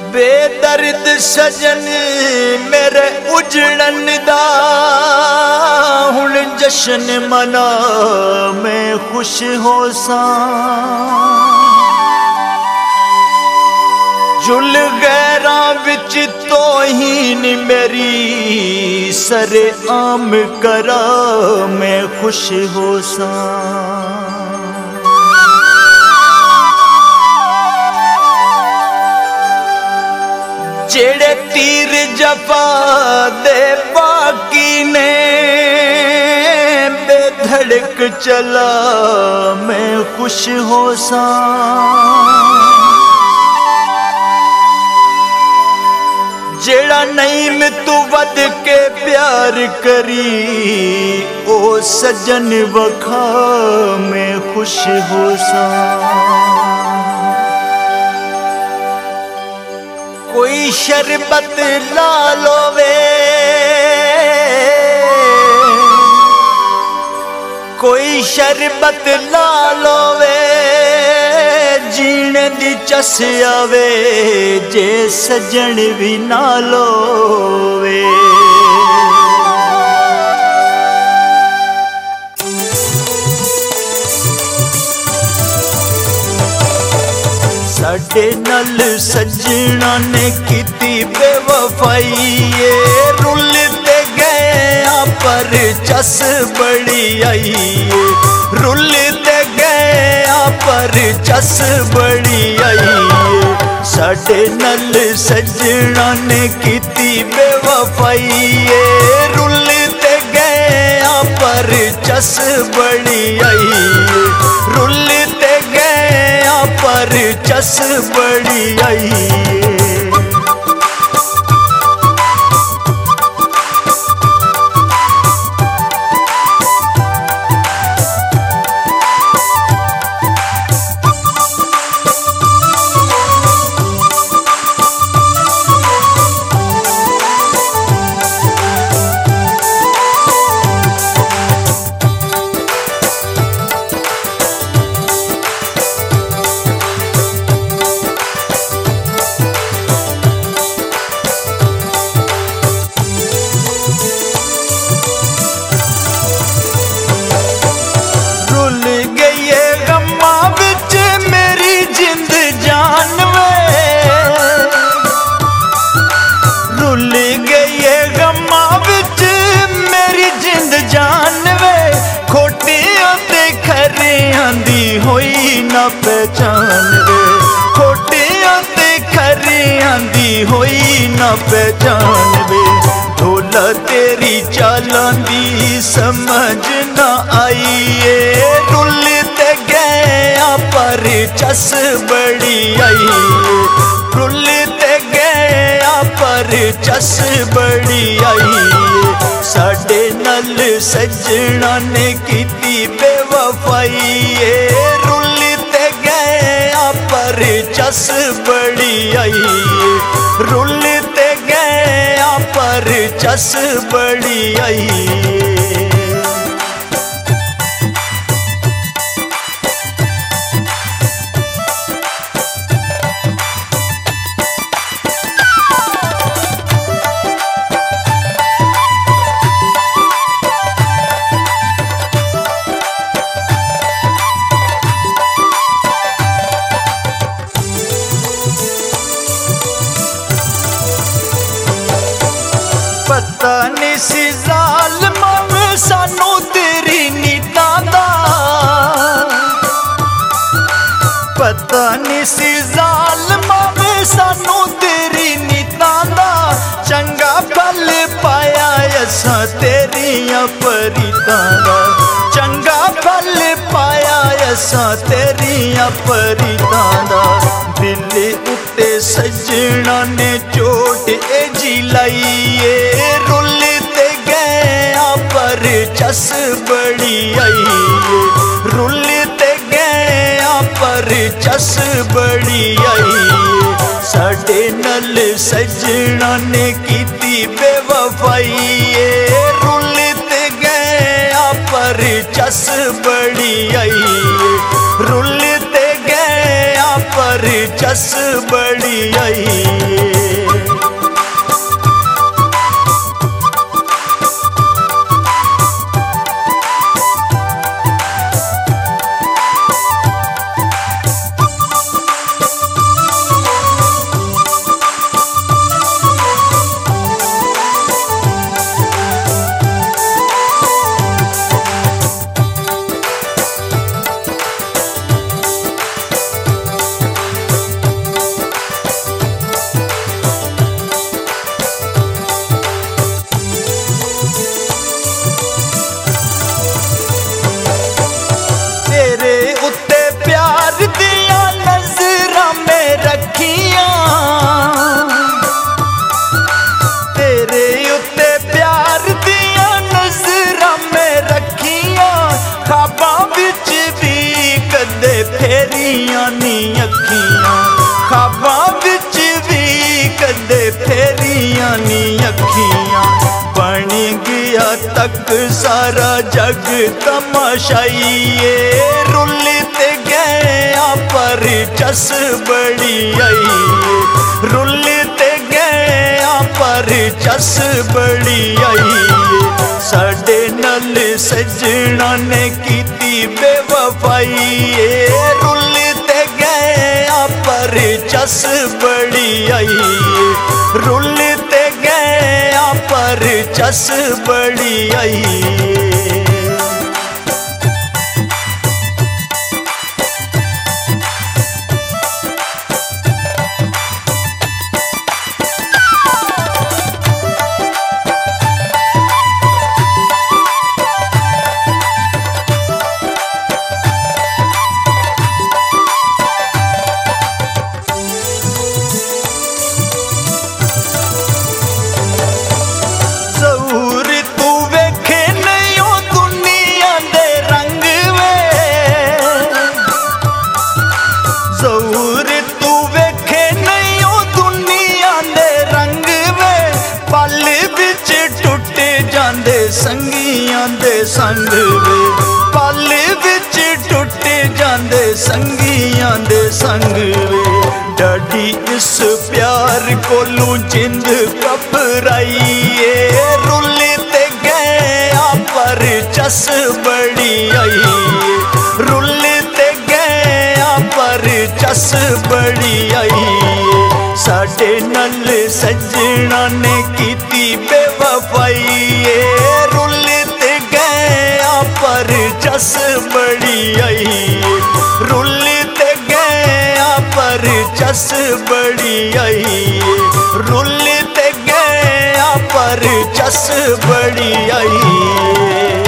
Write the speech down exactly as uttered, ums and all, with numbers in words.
बेदर्द सजन मेरे उजड़न दा हुण जश्न मना मैं खुश हो सा। जुल गैरां विच तोहीन मेरी सरे आम करा मैं खुश हो सा। जेड़े तीर जफा दे बाकी ने बेधड़क चला मैं खुश हो सा। जेड़ा नहीं मैं तू वद के प्यार करी ओ सजन वखा मैं खुश हो सा। कोई शरबत ला लोवे कोई शरबत ला लोवे जीने दी चस आवे जे सजन भी ना लोवे। साडे नल सजना ने कीती बेवफाई रुल ते गए पर चस बड़ी आई। रुल ते गए पर चस बड़ी आई। साडे नल सजना ने कीती बेवफाई रुल ते गए पर चस बड़ी आई। रुल ते गए पर चस बड़ी आई। होई ना पहचान वे खोटियां ते खरियां दी होई ना पहचान वे। ढोला तेरी चालां दी समझ ना आई रुल ते गए पर चस बड़ी आई। रुल ते गए पर चस बड़ी आई। साडे नल सजना ने कीती बेवफाई रुल ते गए पर चस बड़ी आई। रुल ते गए पर चस बड़ी आई। पता नहीं सी ज़ालिमा वे सानू तेरी नीतां दा। पता नहीं सी ज़ालिमा वे सानू तेरी नीतां दा। चंगा फल पाया असां तेरियां परीतां दा। चंगा फल पाया असां तेरियां परीतां दा। दिल उत्ते सजना ने चोट एजी लाई रुल ते गए पर चस बड़ी आई। रुल ते गए पर चस बड़ी आई। साडे नल सजना ने कीती बेवफाई रुल ते गए पर चस बड़ी आई। रुल ते गए पर चस बड़ी आई। फेरियां नी अखियां ख्वाबां विच भी कदे फेरियां नी अखियां। बन गया तक सारा जग तमाशाइए रुलते गया पर चस बड़ी आई। रुलते गया पर चस बड़ी आई। साडे नल सजना ने कीती बेवफाई रुलते गया पर चस बड़ी आई। रुलते गया पर चस बड़ी आई। ज़रूर तू वेखे नहीं ओ दुनिया दे रंग वे। पल बिच टुट जांदे संगियां दे संग वे। पल बिच टुट जांदे संगियां दे संग वे। डाडी इस प्यार कोलू जिंद घबराई रुलते गया पर चस बड़ी आई। रुलते गया पर चस बड़ी आई। साडे नल सजना ने कीती बेवफाई रुलते गया पर चस बड़ी आई। रुलते गया पर चस बड़ी आई। रुलते गया पर चस बड़ी आई।